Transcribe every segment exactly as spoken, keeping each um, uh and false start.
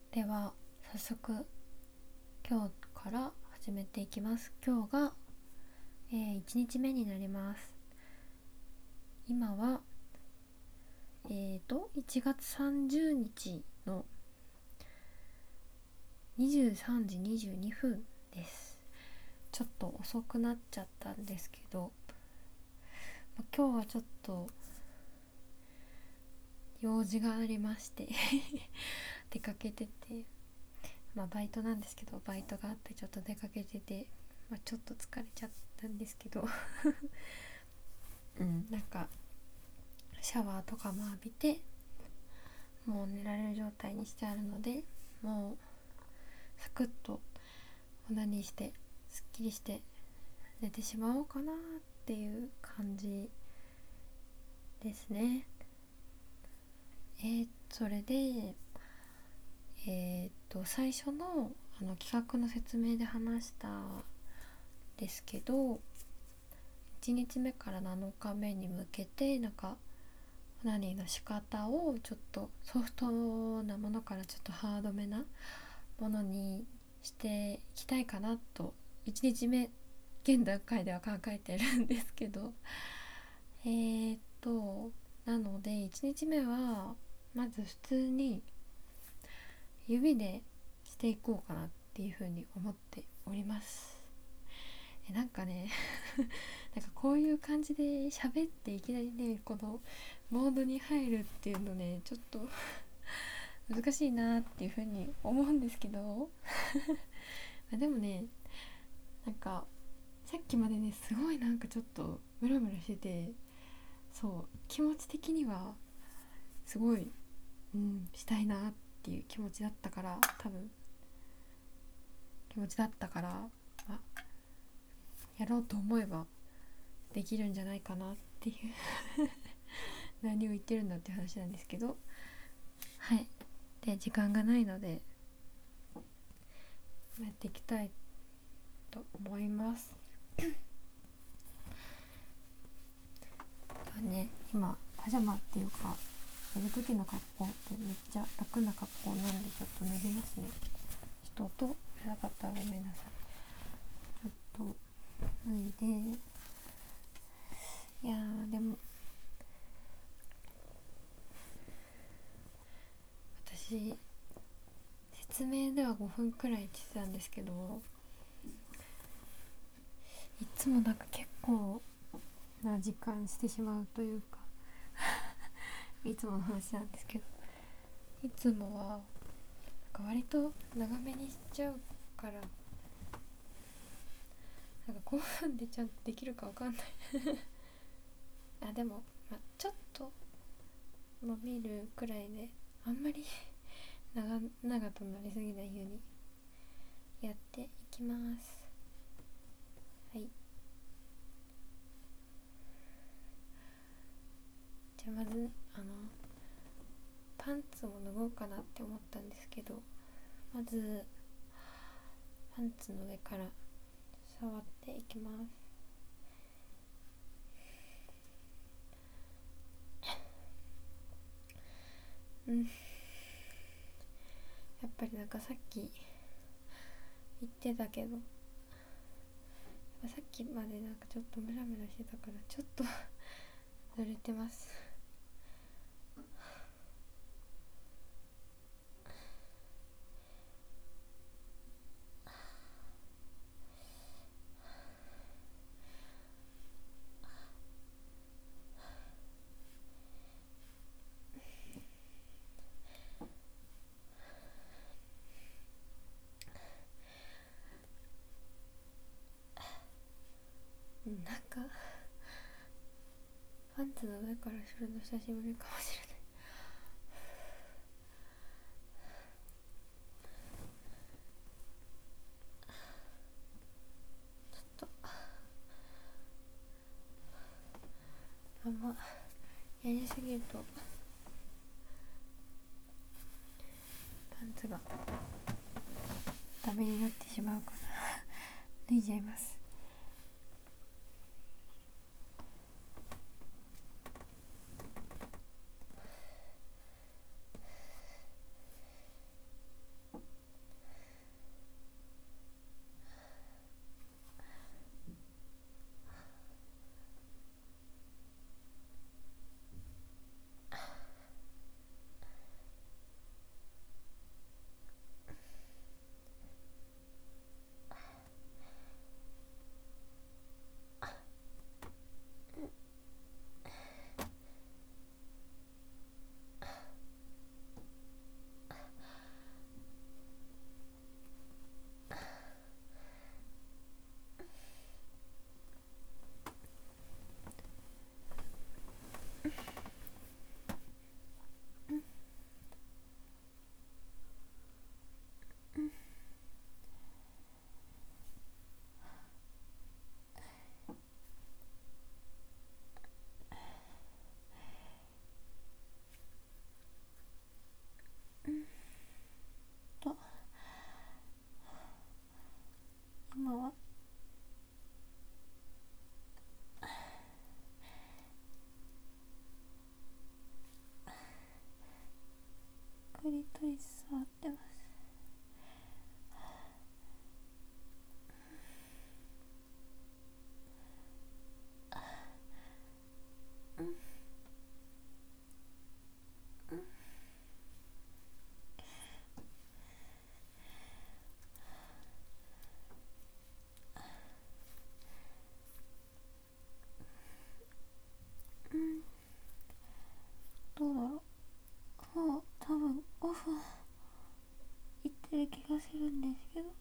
では早速今日から始めていきます。今日が、えー、いちにちめになります。今はえーといちがつさんじゅうにちのにじゅうさんじにじゅうにふんです。ちょっと遅くなっちゃったんですけど、まあ、今日はちょっと用事がありまして出かけてて、まあバイトなんですけど、バイトがあってちょっと出かけてて、まあ、ちょっと疲れちゃったんですけどうんなんかシャワーとかも浴びてもう寝られる状態にしてあるので、もうサクッとオナニーしてすっきりして寝てしまおうかなっていう感じですね。えー、それでえー、っと最初のあの企画の説明で話したんですけど、いちにちめからなのかめに向けてなんかオナニーの仕方をちょっとソフトなものからちょっとハードめなものにしていきたいかなといちにちめ現段階では考えてるんですけど、えーっとなのでいちにちめはまず普通に指でしていこうかなっていうふうに思っております。えなんかねなんかこういう感じで喋っていきなりねこのモードに入るっていうのねちょっと難しいなっていうふうに思うんですけどでもねなんかさっきまでねすごいなんかちょっとムラムラしてて、そう気持ち的にはすごい、うん、したいなっていう気持ちだったから多分気持ちだったから、まあ、やろうと思えばできるんじゃないかなっていう何を言ってるんだって話なんですけど、はい。で時間がないのでやっていきたいと思います。ね、今パジャマっていうか寝る時の格好ってめっちゃ楽な格好なんでちょっと脱ぎますね。ちょっと音うるさかったらごめんなさい。ちょっと脱いで、いやーでも私説明ではごふんくらい言ってたんですけど、いつもなんか結構な時間してしまうというかいつもの話なんですけど、いつもはなんか割と長めにしちゃうからなんかごふんでちゃんとできるかわかんないあでも、まあ、ちょっと伸びるくらいであんまり長々となりすぎないようにやっていきます。はい、じゃあまずあのパンツを脱ごうかなって思ったんですけど、まずパンツの上から触っていきます。うんやっぱりなんかさっき言ってたけどさっきまでなんかちょっとムラムラしてたからちょっと濡れてます。なんかパンツの上からするの久しぶりかもしれない。ちょっとあんまやりすぎるとパンツがダメになってしまうから脱いじゃいます。 クリトリス触ってます。うんうんうん、どうだろう。もう多分ごふんいってる気がするんですけど、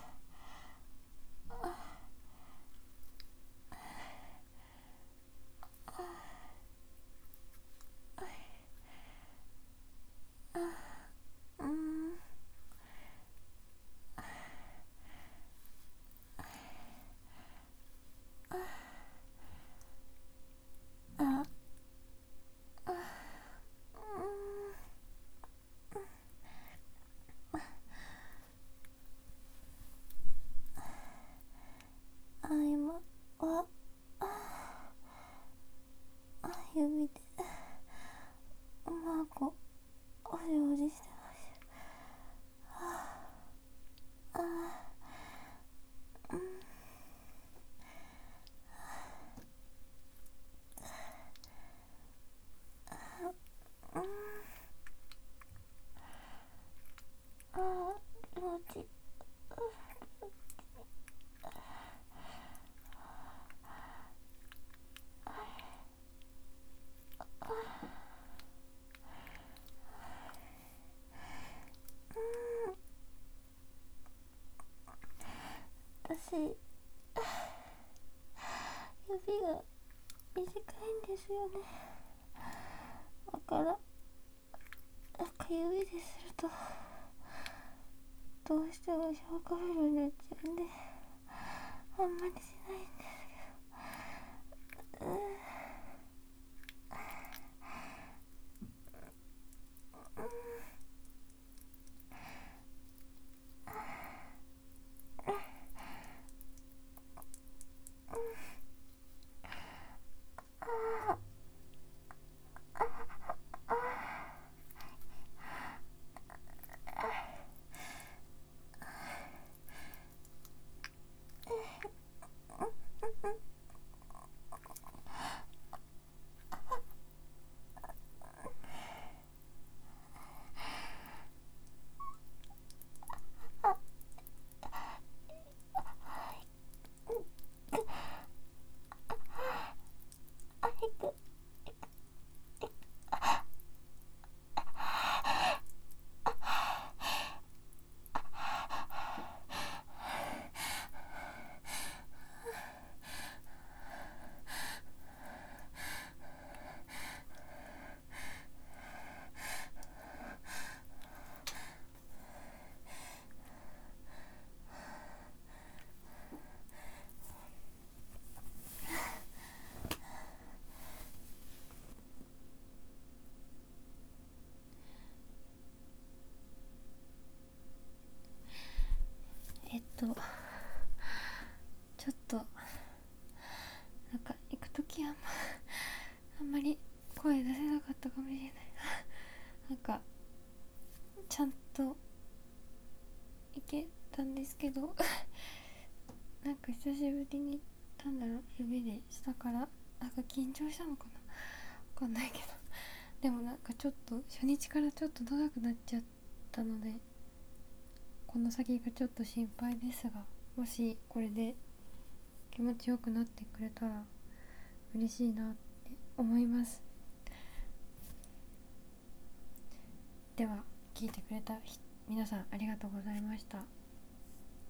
うん、あ、うん、あ、今は指でマークをおしおししてます。あ、うん、うん、あ、気持ちいい。私、指が短いんですよね。だからなんか指でするとどうしても消化不良になっちゃうんであんまりしないんですけど、うん、えっとちょっとなんか行くときあんまあんまり声出せなかったかもしれないなんかちゃんといけたんですけどなんか久しぶりになんだろう指で下からなんか緊張したのかな、わかんないけどでもなんかちょっと初日からちょっと長くなっちゃったのでこの先がちょっと心配ですが、もしこれで気持ちよくなってくれたら嬉しいなって思います。では聞いてくれた皆さんありがとうございました。